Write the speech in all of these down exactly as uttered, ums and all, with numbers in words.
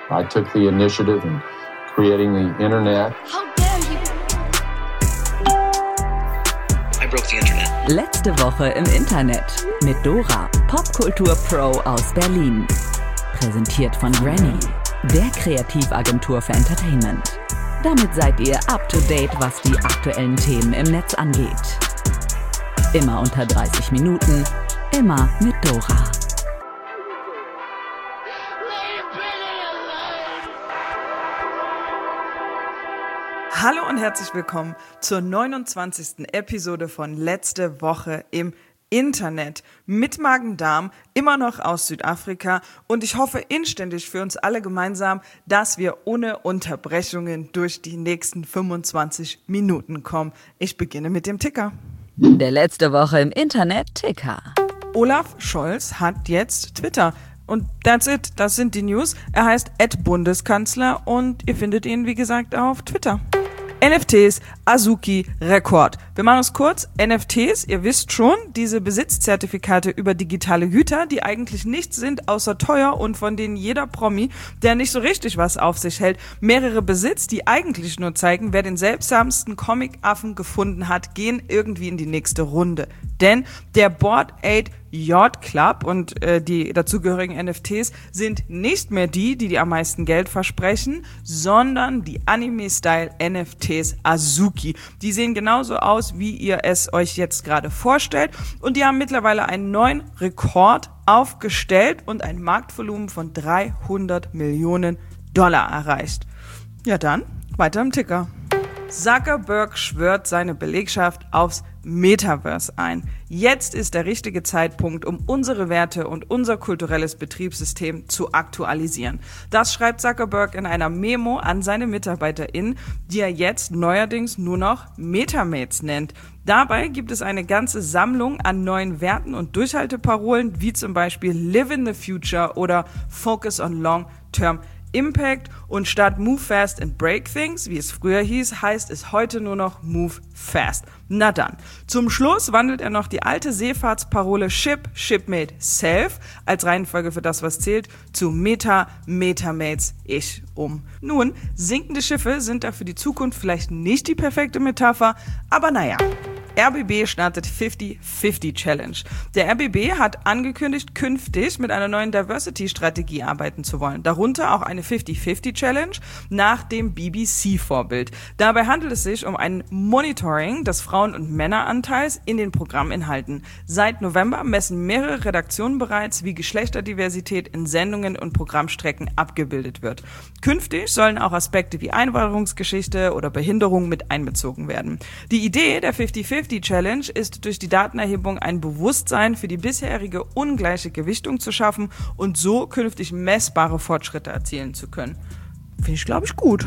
I took the initiative in creating the internet. How dare you? I broke the internet. Letzte Woche im Internet mit Dora, Popkultur-Pro aus Berlin. Präsentiert von Granny, der Kreativagentur für Entertainment. Damit seid ihr up to date, was die aktuellen Themen im Netz angeht. Immer unter dreißig Minuten, immer mit Dora. Hallo und herzlich willkommen zur neunundzwanzigsten Episode von Letzte Woche im Internet mit Magen-Darm, immer noch aus Südafrika, und ich hoffe inständig für uns alle gemeinsam, dass wir ohne Unterbrechungen durch die nächsten fünfundzwanzig Minuten kommen. Ich beginne mit dem Ticker. Der Letzte Woche im Internet Ticker. Olaf Scholz hat jetzt Twitter. Und that's it, das sind die News. Er heißt at Bundeskanzler und ihr findet ihn, wie gesagt, auf Twitter. N F Ts, Azuki, Rekord. Wir machen es kurz. N F Ts, ihr wisst schon, diese Besitzzertifikate über digitale Güter, die eigentlich nichts sind, außer teuer und von denen jeder Promi, der nicht so richtig was auf sich hält, mehrere besitzt, die eigentlich nur zeigen, wer den seltsamsten Comic-Affen gefunden hat, gehen irgendwie in die nächste Runde. Denn der Bored Ape Yacht Club und äh, die dazugehörigen N F Ts sind nicht mehr die, die, die am meisten Geld versprechen, sondern die Anime-Style N F Ts Azuki. Die sehen genauso aus, wie ihr es euch jetzt gerade vorstellt, und die haben mittlerweile einen neuen Rekord aufgestellt und ein Marktvolumen von dreihundert Millionen Dollar erreicht. Ja dann, weiter im Ticker. Zuckerberg schwört seine Belegschaft aufs Metaverse ein. Jetzt ist der richtige Zeitpunkt, um unsere Werte und unser kulturelles Betriebssystem zu aktualisieren. Das schreibt Zuckerberg in einer Memo an seine MitarbeiterInnen, die er jetzt neuerdings nur noch Metamates nennt. Dabei gibt es eine ganze Sammlung an neuen Werten und Durchhalteparolen, wie zum Beispiel Live in the Future oder Focus on Long-Term Impact, und statt Move Fast and Break Things, wie es früher hieß, heißt es heute nur noch Move Fast. Na dann. Zum Schluss wandelt er noch die alte Seefahrtsparole Ship, Shipmate, Self als Reihenfolge für das, was zählt, zu Meta, Metamates, Ich um. Nun, sinkende Schiffe sind da für die Zukunft vielleicht nicht die perfekte Metapher, aber naja. R B B startet fifty fifty Challenge. Der R B B hat angekündigt, künftig mit einer neuen Diversity-Strategie arbeiten zu wollen. Darunter auch eine fifty fifty Challenge nach dem B B C-Vorbild. Dabei handelt es sich um ein Monitoring des Frauen- und Männeranteils in den Programminhalten. Seit November messen mehrere Redaktionen bereits, wie Geschlechterdiversität in Sendungen und Programmstrecken abgebildet wird. Künftig sollen auch Aspekte wie Einwanderungsgeschichte oder Behinderung mit einbezogen werden. Die Idee der fifty fifty Challenge ist, durch die Datenerhebung ein Bewusstsein für die bisherige ungleiche Gewichtung zu schaffen und so künftig messbare Fortschritte erzielen zu können. Finde ich, glaube ich, gut.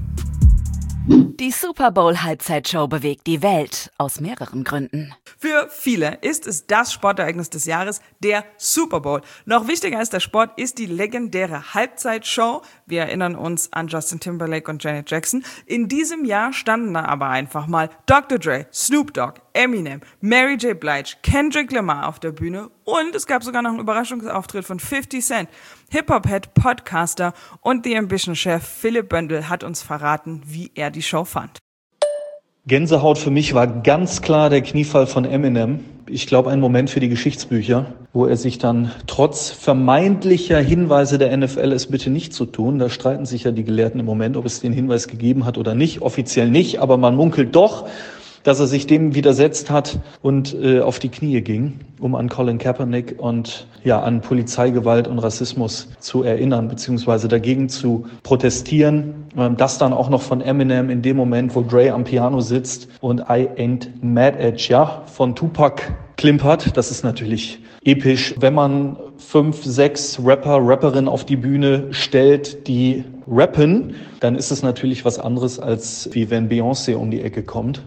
Die Super Bowl Halbzeitshow bewegt die Welt aus mehreren Gründen. Für viele ist es das Sportereignis des Jahres, der Super Bowl. Noch wichtiger als der Sport ist die legendäre Halbzeitshow. Wir erinnern uns an Justin Timberlake und Janet Jackson. In diesem Jahr standen da aber einfach mal Doktor Dre, Snoop Dogg, Eminem, Mary J. Blige, Kendrick Lamar auf der Bühne, und es gab sogar noch einen Überraschungsauftritt von fifty Cent. Hip-Hop-Head, Podcaster und The Ambition-Chef Philipp Böndel hat uns verraten, wie er die Show fand. Gänsehaut für mich war ganz klar der Kniefall von Eminem. Ich glaube, ein Moment für die Geschichtsbücher, wo er sich dann trotz vermeintlicher Hinweise der N F L, es bitte nicht zu tun, da streiten sich ja die Gelehrten im Moment, ob es den Hinweis gegeben hat oder nicht, offiziell nicht, aber man munkelt doch, dass er sich dem widersetzt hat und äh, auf die Knie ging, um an Colin Kaepernick und ja an Polizeigewalt und Rassismus zu erinnern, beziehungsweise dagegen zu protestieren. Ähm, das dann auch noch von Eminem in dem Moment, wo Dre am Piano sitzt und I Ain't Mad at Ya von Tupac klimpert. Das ist natürlich episch, wenn man fünf, sechs Rapper, Rapperinnen auf die Bühne stellt, die rappen, dann ist es natürlich was anderes, als wie wenn Beyoncé um die Ecke kommt.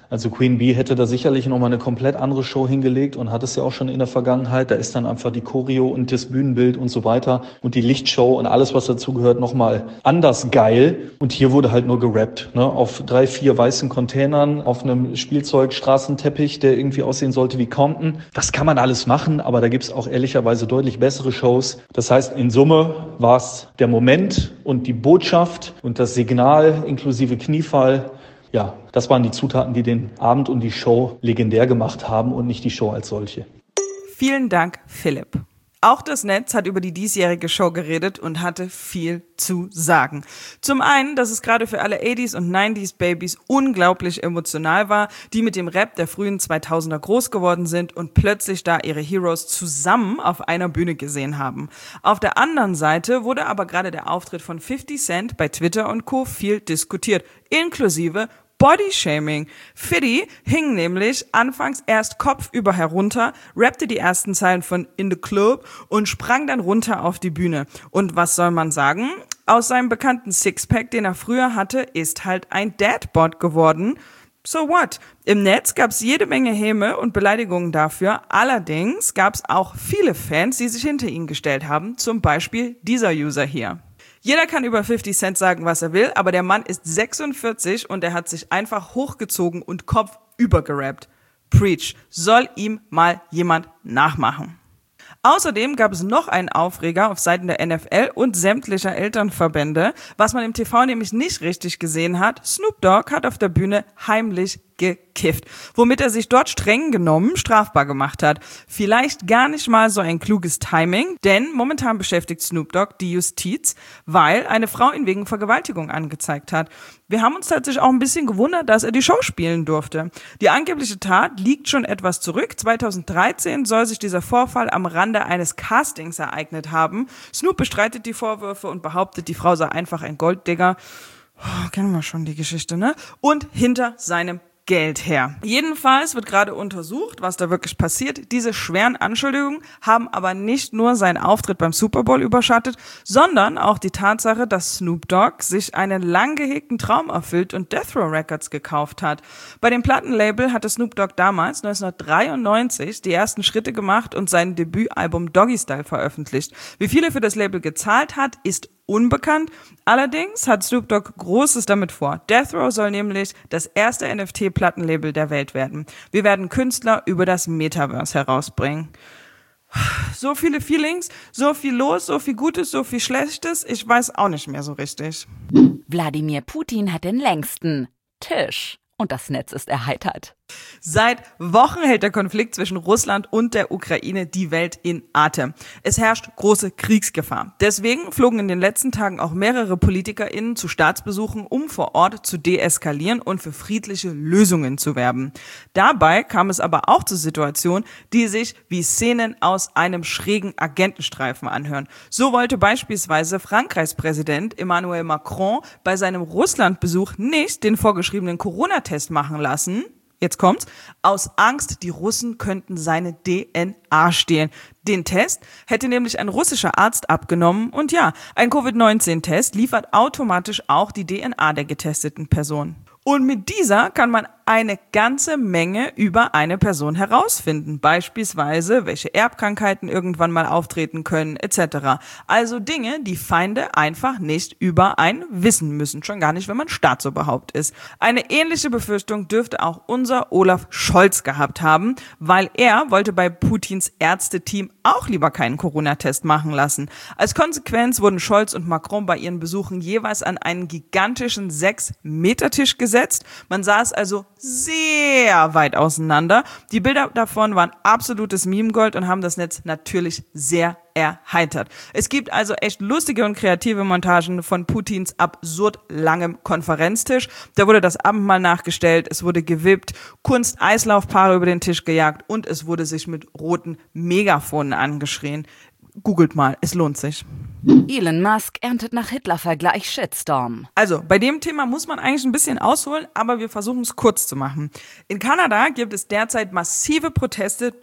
Also Queen Bee hätte da sicherlich nochmal eine komplett andere Show hingelegt und hat es ja auch schon in der Vergangenheit. Da ist dann einfach die Choreo und das Bühnenbild und so weiter und die Lichtshow und alles, was dazugehört, nochmal anders geil. Und hier wurde halt nur gerappt, ne? Auf drei, vier weißen Containern, auf einem Spielzeugstraßenteppich, der irgendwie aussehen sollte wie Compton. Das kann man alles machen, aber da gibt's auch ehrlicherweise deutlich bessere Shows. Das heißt, in Summe war es der Moment und die Botschaft und das Signal inklusive Kniefall. Ja, das waren die Zutaten, die den Abend und die Show legendär gemacht haben und nicht die Show als solche. Vielen Dank, Philipp. Auch das Netz hat über die diesjährige Show geredet und hatte viel zu sagen. Zum einen, dass es gerade für alle achtziger und neunziger Babys unglaublich emotional war, die mit dem Rap der frühen zweitausender groß geworden sind und plötzlich da ihre Heroes zusammen auf einer Bühne gesehen haben. Auf der anderen Seite wurde aber gerade der Auftritt von fifty Cent bei Twitter und Co. viel diskutiert, inklusive Bodyshaming. fifty hing nämlich anfangs erst kopfüber herunter, rappte die ersten Zeilen von In the Club und sprang dann runter auf die Bühne. Und was soll man sagen? Aus seinem bekannten Sixpack, den er früher hatte, ist halt ein Dadbod geworden. So what? Im Netz gab's jede Menge Häme und Beleidigungen dafür. Allerdings gab's auch viele Fans, die sich hinter ihn gestellt haben. Zum Beispiel dieser User hier. Jeder kann über fifty Cent sagen, was er will, aber der Mann ist sechsundvierzig und er hat sich einfach hochgezogen und kopfüber gerappt. Preach. Soll ihm mal jemand nachmachen. Außerdem gab es noch einen Aufreger auf Seiten der N F L und sämtlicher Elternverbände. Was man im T V nämlich nicht richtig gesehen hat, Snoop Dogg hat auf der Bühne heimlich gekifft, womit er sich dort streng genommen strafbar gemacht hat. Vielleicht gar nicht mal so ein kluges Timing, denn momentan beschäftigt Snoop Dogg die Justiz, weil eine Frau ihn wegen Vergewaltigung angezeigt hat. Wir haben uns tatsächlich auch ein bisschen gewundert, dass er die Show spielen durfte. Die angebliche Tat liegt schon etwas zurück. zweitausenddreizehn soll sich dieser Vorfall am Rande eines Castings ereignet haben. Snoop bestreitet die Vorwürfe und behauptet, die Frau sei einfach ein Golddigger. Oh, kennen wir schon die Geschichte, ne? Und hinter seinem Geld her. Jedenfalls wird gerade untersucht, was da wirklich passiert. Diese schweren Anschuldigungen haben aber nicht nur seinen Auftritt beim Super Bowl überschattet, sondern auch die Tatsache, dass Snoop Dogg sich einen lang gehegten Traum erfüllt und Death Row Records gekauft hat. Bei dem Plattenlabel hatte Snoop Dogg damals neunzehnhundertdreiundneunzig die ersten Schritte gemacht und sein Debütalbum Doggy Style veröffentlicht. Wie viel er für das Label gezahlt hat, ist unbekannt. Allerdings hat Snoop Dogg Großes damit vor. Death Row soll nämlich das erste N F T-Plattenlabel der Welt werden. Wir werden Künstler über das Metaverse herausbringen. So viele Feelings, so viel los, so viel Gutes, so viel Schlechtes. Ich weiß auch nicht mehr so richtig. Wladimir Putin hat den längsten Tisch. Und das Netz ist erheitert. Seit Wochen hält der Konflikt zwischen Russland und der Ukraine die Welt in Atem. Es herrscht große Kriegsgefahr. Deswegen flogen in den letzten Tagen auch mehrere PolitikerInnen zu Staatsbesuchen, um vor Ort zu deeskalieren und für friedliche Lösungen zu werben. Dabei kam es aber auch zu Situationen, die sich wie Szenen aus einem schrägen Agentenstreifen anhören. So wollte beispielsweise Frankreichs Präsident Emmanuel Macron bei seinem Russlandbesuch nicht den vorgeschriebenen Corona-Test machen lassen. Jetzt kommt's. Aus Angst, die Russen könnten seine D N A stehlen. Den Test hätte nämlich ein russischer Arzt abgenommen. Und ja, ein Covid neunzehn Test liefert automatisch auch die D N A der getesteten Person. Und mit dieser kann man eine ganze Menge über eine Person herausfinden. Beispielsweise, welche Erbkrankheiten irgendwann mal auftreten können, et cetera. Also Dinge, die Feinde einfach nicht über einen wissen müssen. Schon gar nicht, wenn man Staatsoberhaupt ist. Eine ähnliche Befürchtung dürfte auch unser Olaf Scholz gehabt haben, weil er wollte bei Putins Ärzteteam auch lieber keinen Corona-Test machen lassen. Als Konsequenz wurden Scholz und Macron bei ihren Besuchen jeweils an einen gigantischen sechs Meter Tisch gesetzt. Man saß also sehr weit auseinander. Die Bilder davon waren absolutes Meme-Gold und haben das Netz natürlich sehr erheitert. Es gibt also echt lustige und kreative Montagen von Putins absurd langem Konferenztisch. Da wurde das Abendmahl nachgestellt, es wurde gewippt, Kunst-Eislaufpaare über den Tisch gejagt und es wurde sich mit roten Megafonen angeschrien. Googelt mal, es lohnt sich. Elon Musk erntet nach Hitler-Vergleich Shitstorm. Also, bei dem Thema muss man eigentlich ein bisschen ausholen, aber wir versuchen es kurz zu machen. In Kanada gibt es derzeit massive Proteste durch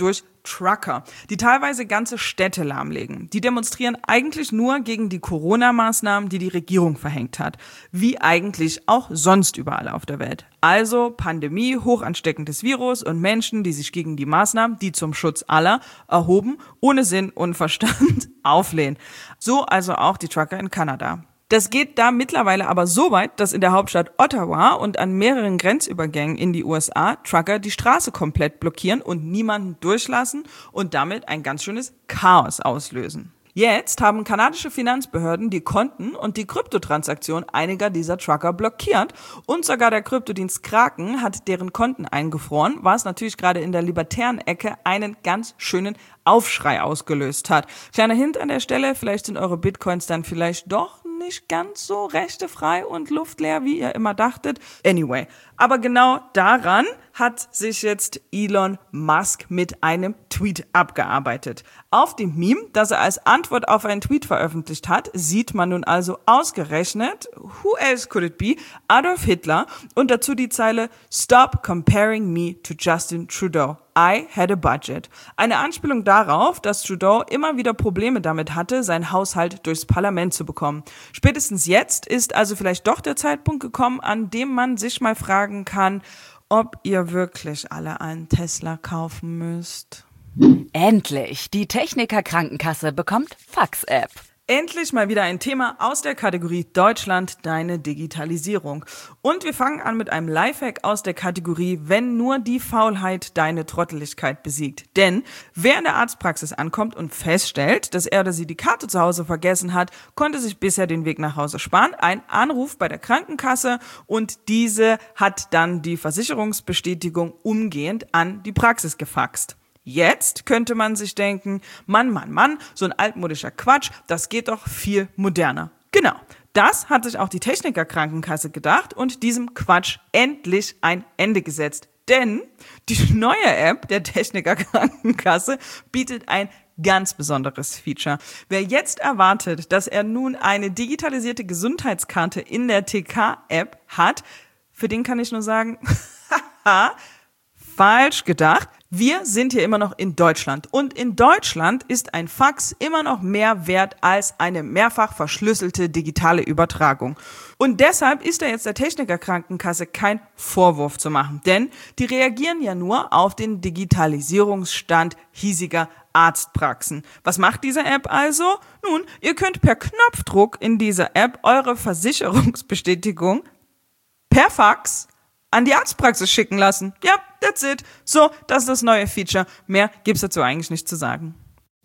Trucker, die teilweise ganze Städte lahmlegen. Die demonstrieren eigentlich nur gegen die Corona-Maßnahmen, die die Regierung verhängt hat. Wie eigentlich auch sonst überall auf der Welt. Also Pandemie, hochansteckendes Virus und Menschen, die sich gegen die Maßnahmen, die zum Schutz aller erhoben, ohne Sinn und Verstand auflehnen. So also auch die Trucker in Kanada. Das geht da mittlerweile aber so weit, dass in der Hauptstadt Ottawa und an mehreren Grenzübergängen in die U S A Trucker die Straße komplett blockieren und niemanden durchlassen und damit ein ganz schönes Chaos auslösen. Jetzt haben kanadische Finanzbehörden die Konten und die Kryptotransaktion einiger dieser Trucker blockiert und sogar der Kryptodienst Kraken hat deren Konten eingefroren, was natürlich gerade in der libertären Ecke einen ganz schönen Aufschrei ausgelöst hat. Kleiner Hint an der Stelle, vielleicht sind eure Bitcoins dann vielleicht doch nicht ganz so rechtefrei und luftleer, wie ihr immer dachtet. Anyway, aber genau daran hat sich jetzt Elon Musk mit einem Tweet abgearbeitet. Auf dem Meme, das er als Antwort auf einen Tweet veröffentlicht hat, sieht man nun also ausgerechnet, who else could it be, Adolf Hitler und dazu die Zeile "Stop comparing me to Justin Trudeau. I had a budget." Eine Anspielung darauf, dass Trudeau immer wieder Probleme damit hatte, seinen Haushalt durchs Parlament zu bekommen. Spätestens jetzt ist also vielleicht doch der Zeitpunkt gekommen, an dem man sich mal fragen kann, ob ihr wirklich alle einen Tesla kaufen müsst. Endlich! Die Techniker Krankenkasse bekommt Fax-App. Endlich mal wieder ein Thema aus der Kategorie Deutschland, deine Digitalisierung. Und wir fangen an mit einem Lifehack aus der Kategorie Wenn nur die Faulheit deine Trotteligkeit besiegt. Denn wer in der Arztpraxis ankommt und feststellt, dass er oder sie die Karte zu Hause vergessen hat, konnte sich bisher den Weg nach Hause sparen. Ein Anruf bei der Krankenkasse und diese hat dann die Versicherungsbestätigung umgehend an die Praxis gefaxt. Jetzt könnte man sich denken, Mann, Mann, Mann, so ein altmodischer Quatsch, das geht doch viel moderner. Genau, das hat sich auch die Techniker Krankenkasse gedacht und diesem Quatsch endlich ein Ende gesetzt. Denn die neue App der Techniker Krankenkasse bietet ein ganz besonderes Feature. Wer jetzt erwartet, dass er nun eine digitalisierte Gesundheitskarte in der T K-App hat, für den kann ich nur sagen, haha, falsch gedacht. Wir sind hier immer noch in Deutschland und in Deutschland ist ein Fax immer noch mehr wert als eine mehrfach verschlüsselte digitale Übertragung. Und deshalb ist da jetzt der Techniker Krankenkasse kein Vorwurf zu machen, denn die reagieren ja nur auf den Digitalisierungsstand hiesiger Arztpraxen. Was macht diese App also? Nun, ihr könnt per Knopfdruck in dieser App eure Versicherungsbestätigung per Fax an die Arztpraxis schicken lassen. Ja, that's it. So, das ist das neue Feature. Mehr gibt's dazu eigentlich nicht zu sagen.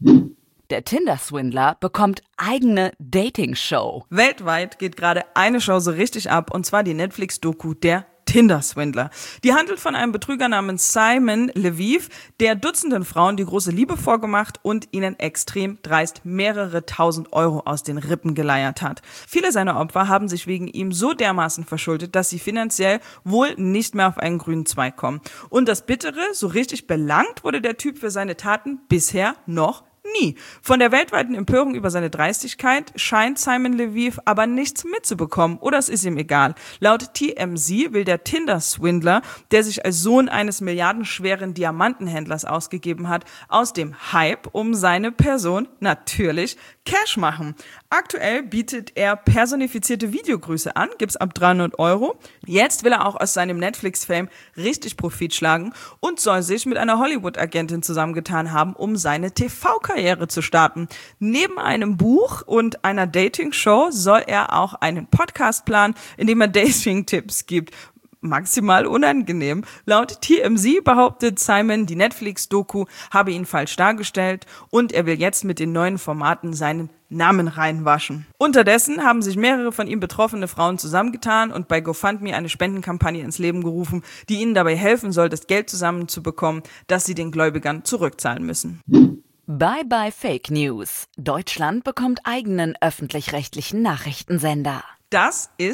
Der Tinder-Swindler bekommt eigene Dating-Show. Weltweit geht gerade eine Show so richtig ab, und zwar die Netflix-Doku Der Tinder-Swindler. Die handelt von einem Betrüger namens Simon Lviv, der Dutzenden Frauen die große Liebe vorgemacht und ihnen extrem dreist mehrere tausend Euro aus den Rippen geleiert hat. Viele seiner Opfer haben sich wegen ihm so dermaßen verschuldet, dass sie finanziell wohl nicht mehr auf einen grünen Zweig kommen. Und das Bittere, so richtig belangt wurde der Typ für seine Taten bisher noch nie. Von der weltweiten Empörung über seine Dreistigkeit scheint Simon Lviv aber nichts mitzubekommen oder es ist ihm egal. Laut T M Z will der Tinder-Swindler, der sich als Sohn eines milliardenschweren Diamantenhändlers ausgegeben hat, aus dem Hype um seine Person natürlich Cash machen. Aktuell bietet er personifizierte Videogrüße an, gibt's ab dreihundert Euro. Jetzt will er auch aus seinem Netflix-Fame richtig Profit schlagen und soll sich mit einer Hollywood-Agentin zusammengetan haben, um seine T V-Karriere zu starten. Neben einem Buch und einer Dating-Show soll er auch einen Podcast planen, in dem er Dating-Tipps gibt. Maximal unangenehm. Laut T M Z behauptet Simon, die Netflix-Doku habe ihn falsch dargestellt und er will jetzt mit den neuen Formaten seinen Namen reinwaschen. Unterdessen haben sich mehrere von ihm betroffene Frauen zusammengetan und bei GoFundMe eine Spendenkampagne ins Leben gerufen, die ihnen dabei helfen soll, das Geld zusammenzubekommen, das sie den Gläubigern zurückzahlen müssen. Bye bye Fake News. Deutschland bekommt eigenen öffentlich-rechtlichen Nachrichtensender. Das ist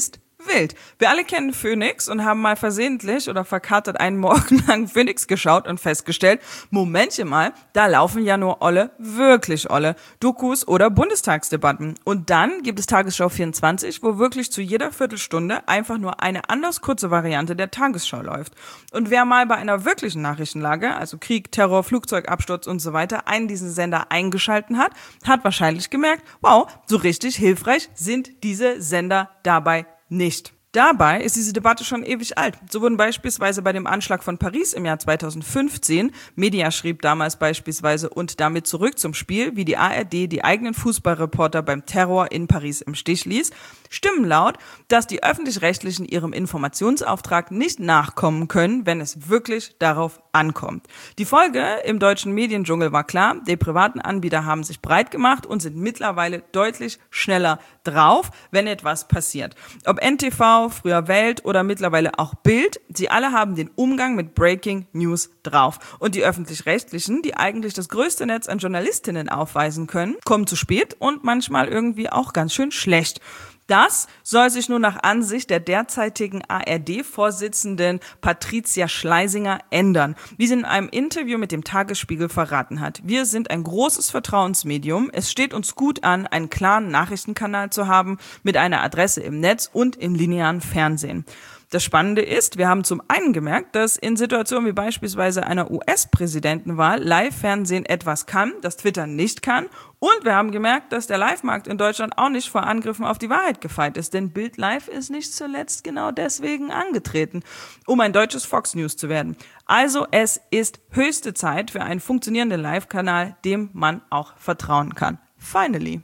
wild. Wir alle kennen Phoenix und haben mal versehentlich oder verkatert einen Morgen lang Phoenix geschaut und festgestellt, Momentchen mal, da laufen ja nur olle, wirklich olle Dokus oder Bundestagsdebatten. Und dann gibt es Tagesschau vierundzwanzig, wo wirklich zu jeder Viertelstunde einfach nur eine anders kurze Variante der Tagesschau läuft. Und wer mal bei einer wirklichen Nachrichtenlage, also Krieg, Terror, Flugzeugabsturz und so weiter, einen diesen Sender eingeschalten hat, hat wahrscheinlich gemerkt, wow, so richtig hilfreich sind diese Sender dabei nicht. Dabei ist diese Debatte schon ewig alt. So wurden beispielsweise bei dem Anschlag von Paris im Jahr zweitausendfünfzehn, Media schrieb damals beispielsweise, und damit zurück zum Spiel, wie die A R D die eigenen Fußballreporter beim Terror in Paris im Stich ließ, Stimmen laut, dass die Öffentlich-Rechtlichen ihrem Informationsauftrag nicht nachkommen können, wenn es wirklich darauf ankommt. Die Folge im deutschen Mediendschungel war klar, die privaten Anbieter haben sich breit gemacht und sind mittlerweile deutlich schneller drauf, wenn etwas passiert. Ob N T V, früher Welt oder mittlerweile auch Bild, sie alle haben den Umgang mit Breaking News drauf. Und die Öffentlich-Rechtlichen, die eigentlich das größte Netz an Journalistinnen aufweisen können, kommen zu spät und manchmal irgendwie auch ganz schön schlecht. Das soll sich nun nach Ansicht der derzeitigen A R D-Vorsitzenden Patricia Schleisinger ändern, wie sie in einem Interview mit dem Tagesspiegel verraten hat. Wir sind ein großes Vertrauensmedium. Es steht uns gut an, einen klaren Nachrichtenkanal zu haben mit einer Adresse im Netz und im linearen Fernsehen. Das Spannende ist, wir haben zum einen gemerkt, dass in Situationen wie beispielsweise einer U S-Präsidentenwahl Live-Fernsehen etwas kann, das Twitter nicht kann. Und wir haben gemerkt, dass der Live-Markt in Deutschland auch nicht vor Angriffen auf die Wahrheit gefeit ist. Denn Bild Live ist nicht zuletzt genau deswegen angetreten, um ein deutsches Fox News zu werden. Also es ist höchste Zeit für einen funktionierenden Live-Kanal, dem man auch vertrauen kann. Finally.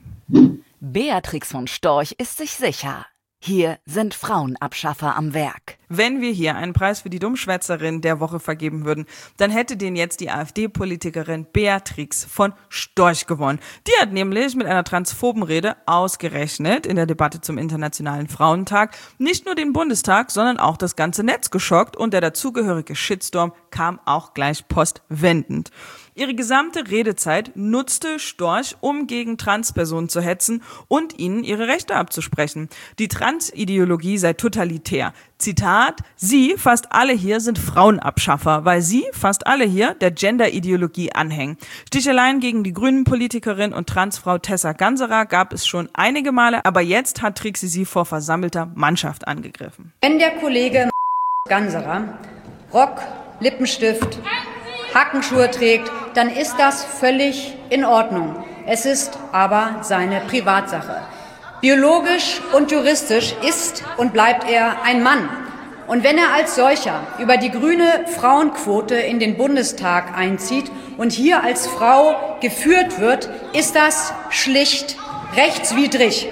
Beatrix von Storch ist sich sicher. Hier sind Frauenabschaffer am Werk. Wenn wir hier einen Preis für die Dummschwätzerin der Woche vergeben würden, dann hätte den jetzt die AfD-Politikerin Beatrix von Storch gewonnen. Die hat nämlich mit einer transphoben Rede ausgerechnet in der Debatte zum Internationalen Frauentag nicht nur den Bundestag, sondern auch das ganze Netz geschockt und der dazugehörige Shitstorm kam auch gleich postwendend. Ihre gesamte Redezeit nutzte Storch, um gegen Transpersonen zu hetzen und ihnen ihre Rechte abzusprechen. Die Transideologie sei totalitär. Zitat, Sie, fast alle hier, sind Frauenabschaffer, weil Sie, fast alle hier, der Gender-Ideologie anhängen. Sticheleien gegen die Grünen-Politikerin und Transfrau Tessa Ganserer gab es schon einige Male, aber jetzt hat Trixie sie vor versammelter Mannschaft angegriffen. Wenn der Kollege Ganserer Rock, Lippenstift, Hackenschuhe trägt, dann ist das völlig in Ordnung. Es ist aber seine Privatsache. Biologisch und juristisch ist und bleibt er ein Mann. Und wenn er als solcher über die grüne Frauenquote in den Bundestag einzieht und hier als Frau geführt wird, ist das schlicht rechtswidrig.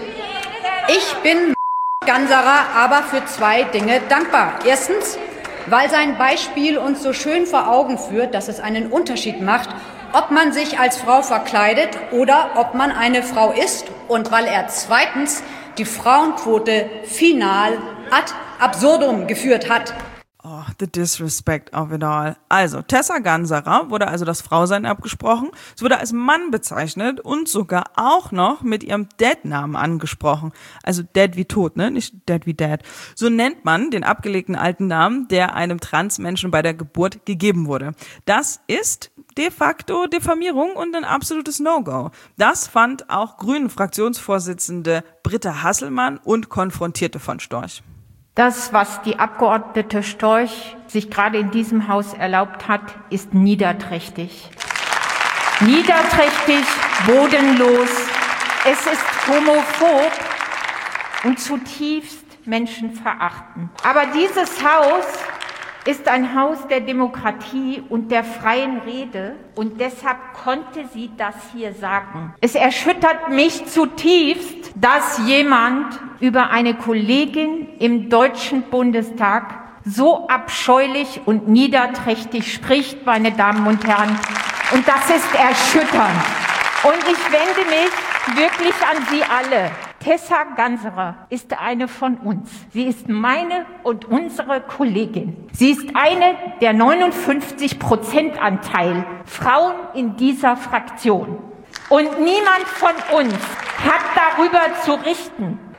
Ich bin Ganserer aber für zwei Dinge dankbar. Erstens, weil sein Beispiel uns so schön vor Augen führt, dass es einen Unterschied macht, ob man sich als Frau verkleidet oder ob man eine Frau ist, und weil er zweitens die Frauenquote final ad absurdum geführt hat. Oh, the disrespect of it all. Also, Tessa Ganserer wurde also das Frausein abgesprochen. Sie wurde als Mann bezeichnet und sogar auch noch mit ihrem Dad-Namen angesprochen. Also Dad wie tot, ne? Nicht Dad wie Dad. So nennt man den abgelegten alten Namen, der einem Transmenschen bei der Geburt gegeben wurde. Das ist de facto Diffamierung und ein absolutes No-Go. Das fand auch Grünen-Fraktionsvorsitzende Britta Hasselmann und konfrontierte von Storch. Das, was die Abgeordnete Storch sich gerade in diesem Haus erlaubt hat, ist niederträchtig. Niederträchtig, bodenlos. Es ist homophob und zutiefst menschenverachtend. Aber dieses Haus ist ein Haus der Demokratie und der freien Rede und deshalb konnte sie das hier sagen. Es erschüttert mich zutiefst, dass jemand über eine Kollegin im Deutschen Bundestag so abscheulich und niederträchtig spricht, meine Damen und Herren. Und das ist erschütternd. Und ich wende mich wirklich an Sie alle. Tessa Ganserer ist eine von uns. Sie ist meine und unsere Kollegin. Sie ist eine der neunundfünfzig Prozent Anteil Frauen in dieser Fraktion. Und niemand von uns hat darüber zu richten.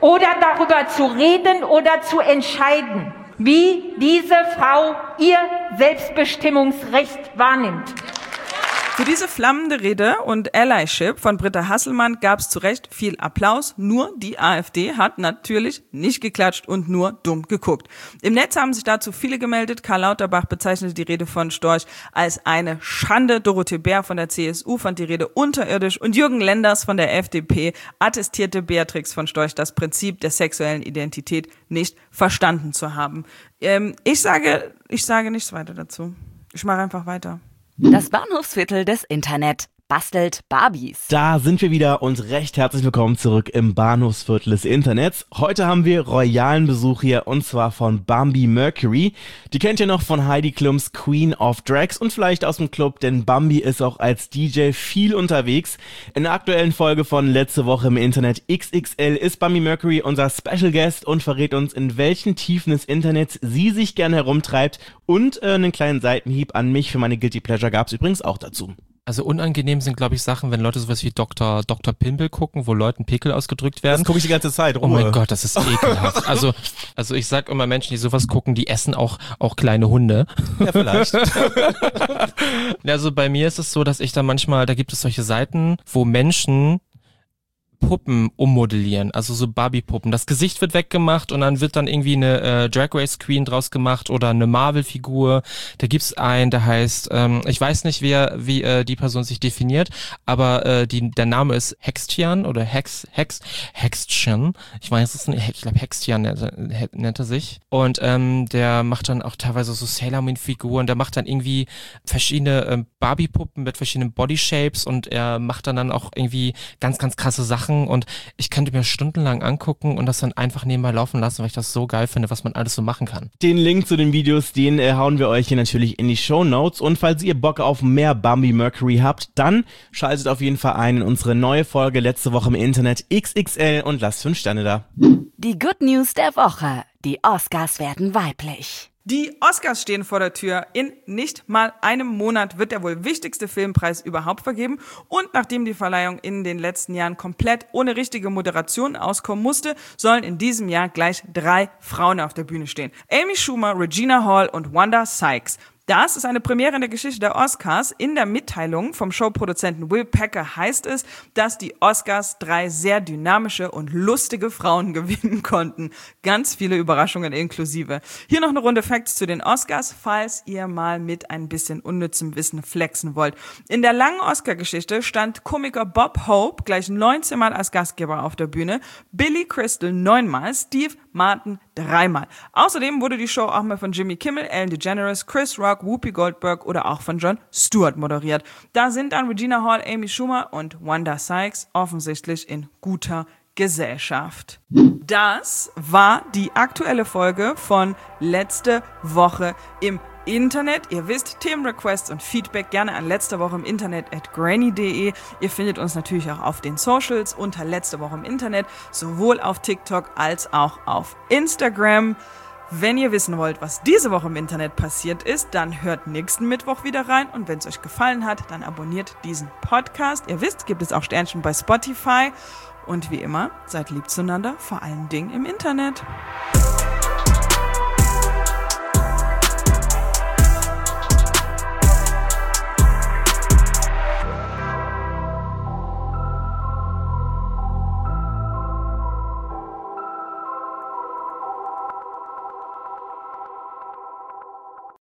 oder darüber zu reden oder zu entscheiden, wie diese Frau ihr Selbstbestimmungsrecht wahrnimmt. Für diese flammende Rede und Allyship von Britta Hasselmann gab es zu Recht viel Applaus, nur die AfD hat natürlich nicht geklatscht und nur dumm geguckt. Im Netz haben sich dazu viele gemeldet. Karl Lauterbach bezeichnete die Rede von Storch als eine Schande, Dorothee Bär von der C S U fand die Rede unterirdisch und Jürgen Lenders von der F D P attestierte Beatrix von Storch das Prinzip der sexuellen Identität nicht verstanden zu haben. Ähm, ich sage, ich sage nichts weiter dazu. Ich mache einfach weiter. Das Bahnhofsviertel des Internet bastelt Barbies. Da sind wir wieder und recht herzlich willkommen zurück im Bahnhofsviertel des Internets. Heute haben wir royalen Besuch hier und zwar von Bambi Mercury. Die kennt ihr noch von Heidi Klums Queen of Drags und vielleicht aus dem Club, denn Bambi ist auch als D J viel unterwegs. In der aktuellen Folge von letzte Woche im Internet X X L ist Bambi Mercury unser Special Guest und verrät uns, in welchen Tiefen des Internets sie sich gerne herumtreibt und äh, einen kleinen Seitenhieb an mich für meine Guilty Pleasure gab es übrigens auch dazu. Also unangenehm sind, glaube ich, Sachen, wenn Leute sowas wie Doktor Doktor Pimpel gucken, wo Leuten Pickel ausgedrückt werden. Das gucke ich die ganze Zeit. Ruhe. Oh mein Gott, das ist ekelhaft. Also, also ich sag immer, Menschen, die sowas gucken, die essen auch auch kleine Hunde. Ja, vielleicht. Also bei mir ist es so, dass ich da manchmal, da gibt es solche Seiten, wo Menschen Puppen ummodellieren, also so Barbie-Puppen. Das Gesicht wird weggemacht und dann wird dann irgendwie eine äh, Drag Race Queen draus gemacht oder eine Marvel-Figur. Da gibt's einen, der heißt, ähm, ich weiß nicht, wer, wie äh, die Person sich definiert, aber äh, die, der Name ist Hextian oder Hex, Hex, Hextian. Ich weiß es nicht, ich glaube Hextian nennt, nennt er sich. Und ähm, der macht dann auch teilweise so Sailor Moon-Figuren. Der macht dann irgendwie verschiedene ähm, Barbie-Puppen mit verschiedenen Body-Shapes und er macht dann dann auch irgendwie ganz, ganz krasse Sachen. Und ich könnte mir stundenlang angucken und das dann einfach nebenbei laufen lassen, weil ich das so geil finde, was man alles so machen kann. Den Link zu den Videos, den äh, hauen wir euch hier natürlich in die Shownotes. Und falls ihr Bock auf mehr Bambi Mercury habt, dann schaltet auf jeden Fall ein in unsere neue Folge letzte Woche im Internet X X L und lasst fünf Sterne da. Die Good News der Woche. Die Oscars werden weiblich. Die Oscars stehen vor der Tür. In nicht mal einem Monat wird der wohl wichtigste Filmpreis überhaupt vergeben. Und nachdem die Verleihung in den letzten Jahren komplett ohne richtige Moderation auskommen musste, sollen in diesem Jahr gleich drei Frauen auf der Bühne stehen. Amy Schumer, Regina Hall und Wanda Sykes. Das ist eine Premiere in der Geschichte der Oscars. In der Mitteilung vom Showproduzenten Will Packer heißt es, dass die Oscars drei sehr dynamische und lustige Frauen gewinnen konnten. Ganz viele Überraschungen inklusive. Hier noch eine Runde Facts zu den Oscars, falls ihr mal mit ein bisschen unnützem Wissen flexen wollt. In der langen Oscar-Geschichte stand Komiker Bob Hope gleich neunzehn Mal als Gastgeber auf der Bühne, Billy Crystal neunmal, Steve Martin dreimal. Außerdem wurde die Show auch mal von Jimmy Kimmel, Ellen DeGeneres, Chris Rock, Whoopi Goldberg oder auch von Jon Stewart moderiert. Da sind dann Regina Hall, Amy Schumer und Wanda Sykes offensichtlich in guter Gesellschaft. Das war die aktuelle Folge von letzte Woche im Internet. Ihr wisst, Themenrequests und Feedback gerne an letzte Woche im Internet at granny punkt de. Ihr findet uns natürlich auch auf den Socials unter letzte Woche im Internet, sowohl auf TikTok als auch auf Instagram. Wenn ihr wissen wollt, was diese Woche im Internet passiert ist, dann hört nächsten Mittwoch wieder rein und wenn es euch gefallen hat, dann abonniert diesen Podcast. Ihr wisst, gibt es auch Sternchen bei Spotify und wie immer, seid lieb zueinander, vor allen Dingen im Internet.